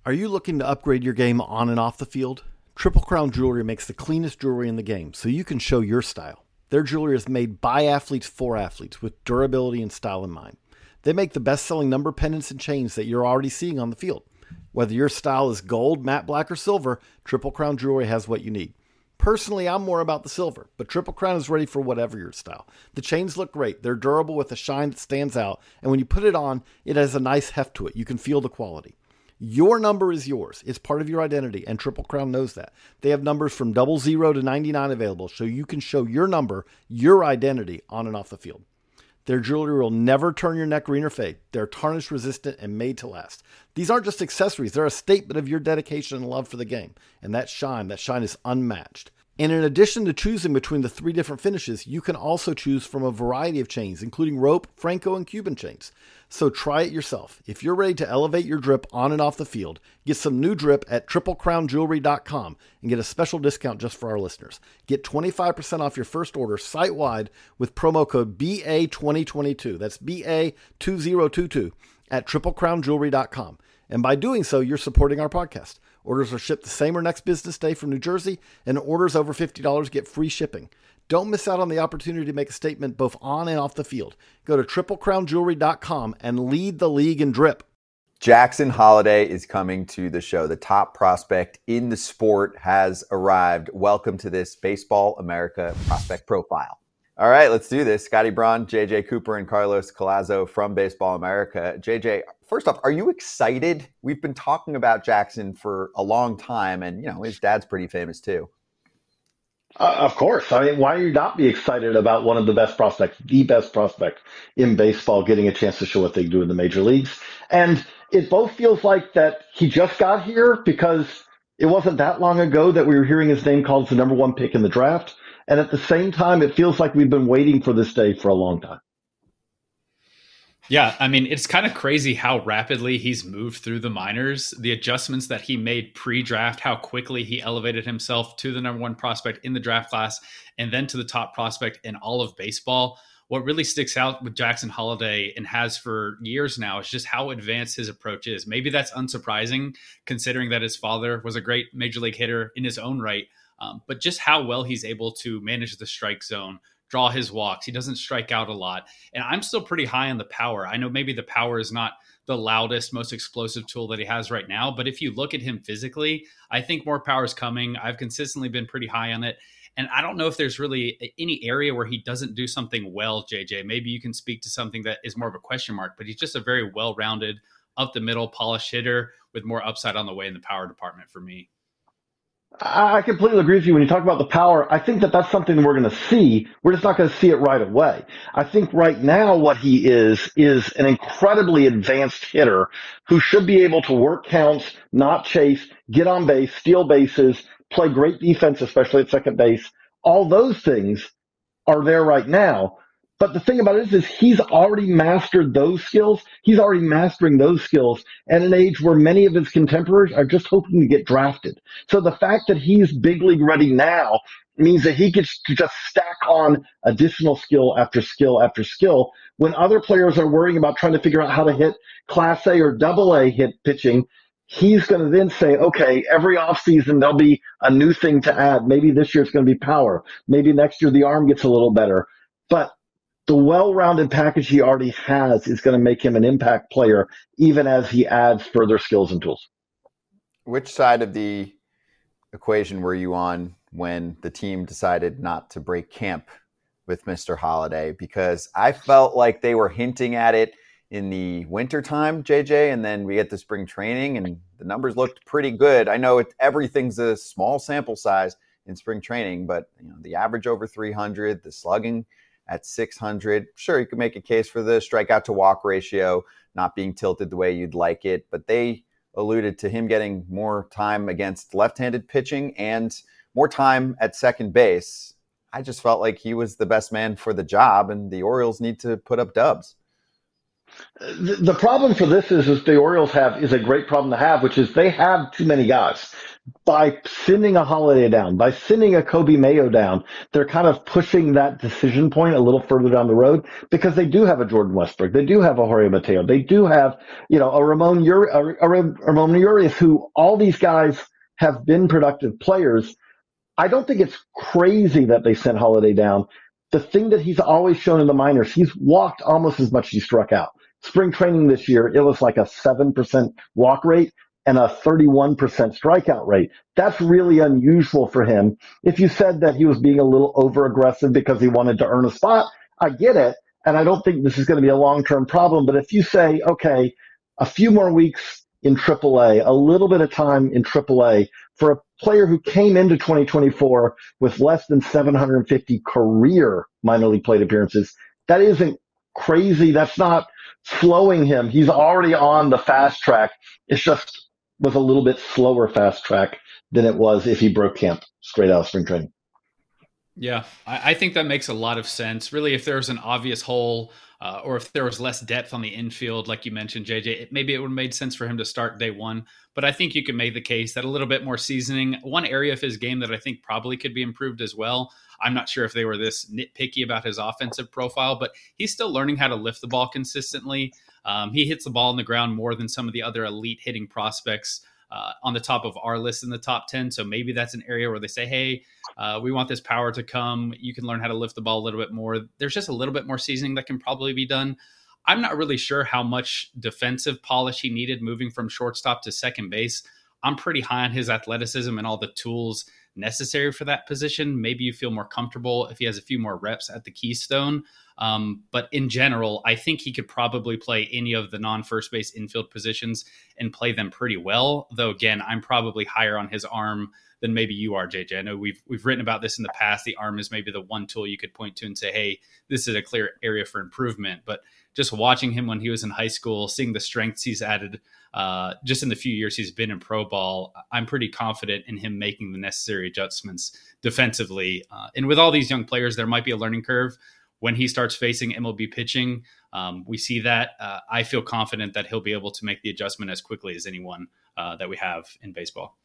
Are you looking to upgrade your game on and off the field? Triple Crown Jewelry makes the cleanest jewelry in the game, so you can show your style. Their jewelry is made by athletes for athletes with durability and style in mind. They make the best-selling number pendants and chains that you're already seeing on the field. Whether your style is gold, matte black, or silver, Triple Crown Jewelry has what you need. Personally, I'm more about the silver, but Triple Crown is ready for whatever your style. The chains look great. They're durable with a shine that stands out, and when you put it on, it has a nice heft to it. You can feel the quality. Your number is yours. It's part of your identity, and Triple Crown knows that. They have numbers from 00 to 99 available, so you can show your number, your identity, on and off the field. Their jewelry will never turn your neck green or fade. They're tarnish resistant and made to last. These aren't just accessories. They're a statement of your dedication and love for the game. And that shine is unmatched. And in addition to choosing between the 3 different finishes, you can also choose from a variety of chains, including rope, Franco, and Cuban chains. So try it yourself. If you're ready to elevate your drip on and off the field, get some new drip at triplecrownjewelry.com and get a special discount just for our listeners. Get 25% off your first order site-wide with promo code BA2022. That's BA2022 at triplecrownjewelry.com. And by doing so, you're supporting our podcast. Orders are shipped the same or next business day from New Jersey, and orders over $50 get free shipping. Don't miss out on the opportunity to make a statement both on and off the field. Go to triplecrownjewelry.com and lead the league in drip. Jackson Holliday is coming to the show. The top prospect in the sport has arrived. Welcome to this Baseball America Prospect Profile. All right, let's do this. Scotty Braun, JJ Cooper, and Carlos Collazo from Baseball America. JJ, first off, are you excited? We've been talking about Jackson for a long time, and his dad's pretty famous too. Of course. I mean, why would you not be excited about one of the best prospects, the best prospect in baseball, getting a chance to show what they do in the major leagues? And it both feels like that he just got here because it wasn't that long ago that we were hearing his name called as the number 1 pick in the draft. And at the same time, it feels like we've been waiting for this day for a long time. Yeah, I mean, it's kind of crazy how rapidly he's moved through the minors, the adjustments that he made pre-draft, how quickly he elevated himself to the number 1 prospect in the draft class, and then to the top prospect in all of baseball. What really sticks out with Jackson Holliday, and has for years now, is just how advanced his approach is. Maybe that's unsurprising, considering that his father was a great major league hitter in his own right, but just how well he's able to manage the strike zone, draw his walks. He doesn't strike out a lot. And I'm still pretty high on the power. I know maybe the power is not the loudest, most explosive tool that he has right now, but if you look at him physically, I think more power is coming. I've consistently been pretty high on it. And I don't know if there's really any area where he doesn't do something well, JJ. Maybe you can speak to something that is more of a question mark, but he's just a very well-rounded, up-the-middle, polished hitter with more upside on the way in the power department for me. I completely agree with you. When you talk about the power, I think that that's something we're going to see. We're just not going to see it right away. I think right now what he is an incredibly advanced hitter who should be able to work counts, not chase, get on base, steal bases, play great defense, especially at second base. All those things are there right now. But the thing about it is he's already mastered those skills. He's already mastering those skills at an age where many of his contemporaries are just hoping to get drafted. So the fact that he's big league ready now means that he gets to just stack on additional skill after skill after skill. When other players are worrying about trying to figure out how to hit Class A or AA hit pitching, he's going to then say, okay, every offseason there'll be a new thing to add. Maybe this year it's going to be power. Maybe next year the arm gets a little better. But the well-rounded package he already has is going to make him an impact player, even as he adds further skills and tools. Which side of the equation were you on when the team decided not to break camp with Mr. Holliday? Because I felt like they were hinting at it in the wintertime, JJ, and then we get to spring training, and the numbers looked pretty good. I know everything's a small sample size in spring training, but the average over 300, the slugging at 600. Sure, you could make a case for the strikeout to walk ratio not being tilted the way you'd like it, but they alluded to him getting more time against left-handed pitching and more time at second base. I just felt like he was the best man for the job, and the Orioles need to put up dubs. The problem for this is the Orioles have is a great problem to have, which is they have too many guys. by sending a Holiday down, by sending a Kobe Mayo down, they're kind of pushing that decision point a little further down the road because they do have a Jordan Westbrook. They do have a Jorge Mateo. They do have, a Ramon Urias, who all these guys have been productive players. I don't think it's crazy that they sent Holiday down. The thing that he's always shown in the minors, he's walked almost as much as he struck out. Spring training this year, it was like a 7% walk rate and a 31% strikeout rate. That's really unusual for him. If you said that he was being a little over aggressive because he wanted to earn a spot, I get it. And I don't think this is going to be a long-term problem. But if you say, okay, a few more weeks in AAA, a little bit of time in AAA for a player who came into 2024 with less than 750 career minor league plate appearances, that isn't crazy. That's not slowing him. He's already on the fast track. It's just was a little bit slower fast track than it was if he broke camp straight out of spring training. Yeah, I think that makes a lot of sense. Really, if there's an obvious hole or if there was less depth on the infield, like you mentioned, JJ, maybe it would have made sense for him to start day one. But I think you can make the case that a little bit more seasoning, one area of his game that I think probably could be improved as well. I'm not sure if they were this nitpicky about his offensive profile, but he's still learning how to lift the ball consistently. He hits the ball on the ground more than some of the other elite hitting prospects on the top of our list in the top 10. So maybe that's an area where they say, hey, we want this power to come. You can learn how to lift the ball a little bit more. There's just a little bit more seasoning that can probably be done. I'm not really sure how much defensive polish he needed moving from shortstop to second base. I'm pretty high on his athleticism and all the tools necessary for that position. Maybe you feel more comfortable if he has a few more reps at the Keystone. But in general, I think he could probably play any of the non-first base infield positions and play them pretty well. Though, again, I'm probably higher on his arm than maybe you are, JJ. I know we've written about this in the past. The arm is maybe the one tool you could point to and say, hey, this is a clear area for improvement. But just watching him when he was in high school, seeing the strengths he's added just in the few years he's been in pro ball, I'm pretty confident in him making the necessary adjustments defensively. And with all these young players, there might be a learning curve. When he starts facing MLB pitching, we see that. I feel confident that he'll be able to make the adjustment as quickly as anyone that we have in baseball.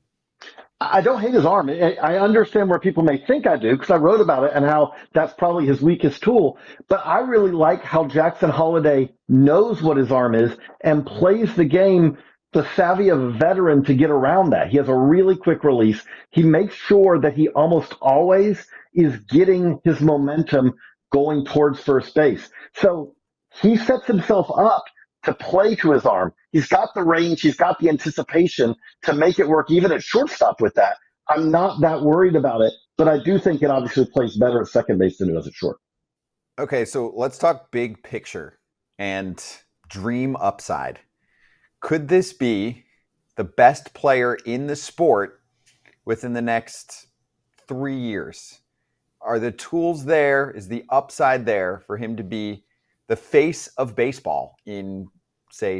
I don't hate his arm. I understand where people may think I do because I wrote about it and how that's probably his weakest tool. But I really like how Jackson Holiday knows what his arm is and plays the game the savvy of a veteran to get around that. He has a really quick release. He makes sure that he almost always is getting his momentum going towards first base. So he sets himself up to play to his arm. He's got the range. He's got the anticipation to make it work even at shortstop with that. I'm not that worried about it, but I do think it obviously plays better at second base than it does at short. Okay, so let's talk big picture and dream upside. Could this be the best player in the sport within the next 3 years? Are the tools there? Is the upside there for him to be the face of baseball in, say,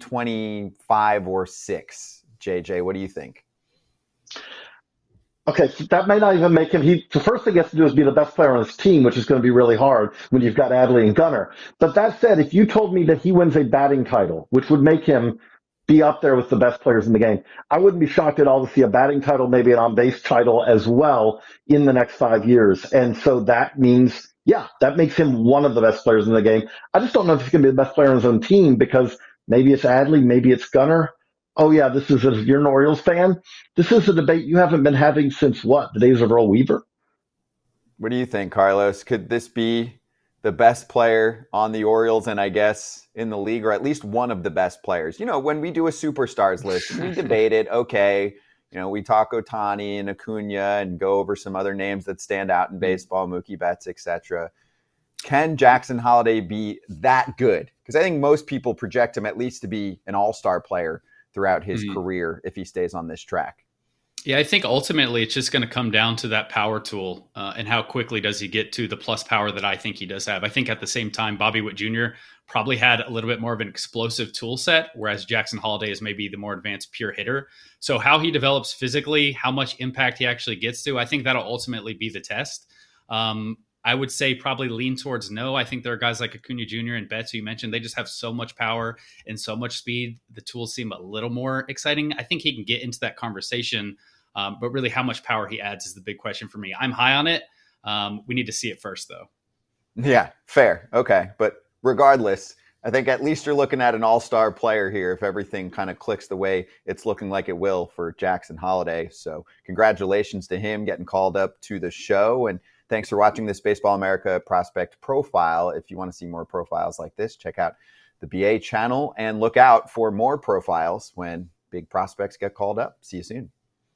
2025 or 6? JJ, what do you think? Okay, so that may not even make him. The first thing he has to do is be the best player on his team, which is going to be really hard when you've got Adley and Gunnar. But that said, if you told me that he wins a batting title, which would make him be up there with the best players in the game, I wouldn't be shocked at all to see a batting title, maybe an on-base title as well in the next 5 years. And so that means, yeah, that makes him one of the best players in the game. I just don't know if he's going to be the best player on his own team because maybe it's Adley, maybe it's Gunnar. Oh, yeah, if you're an Orioles fan, this is a debate you haven't been having since what, the days of Earl Weaver? What do you think, Carlos? Could this be the best player on the Orioles and I guess in the league, or at least one of the best players? You know, when we do a superstars list, we debate it. Okay, we talk Ohtani and Acuna and go over some other names that stand out in baseball, Mookie Betts, etc. Can Jackson Holiday be that good? Because I think most people project him at least to be an all-star player throughout his career if he stays on this track. Yeah, I think ultimately it's just going to come down to that power tool and how quickly does he get to the plus power that I think he does have. I think at the same time, Bobby Witt Jr. probably had a little bit more of an explosive tool set, whereas Jackson Holiday is maybe the more advanced pure hitter. So how he develops physically, how much impact he actually gets to, I think that'll ultimately be the test. I would say probably lean towards no. I think there are guys like Acuna Jr. and Betts, who you mentioned. They just have so much power and so much speed. The tools seem a little more exciting. I think he can get into that conversation, but really how much power he adds is the big question for me. I'm high on it. We need to see it first, though. Yeah, fair. Okay. But regardless, I think at least you're looking at an all-star player here if everything kind of clicks the way it's looking like it will for Jackson Holliday. So congratulations to him getting called up to the show. And thanks for watching this Baseball America Prospect Profile. If you want to see more profiles like this, check out the BA channel and look out for more profiles when big prospects get called up. See you soon.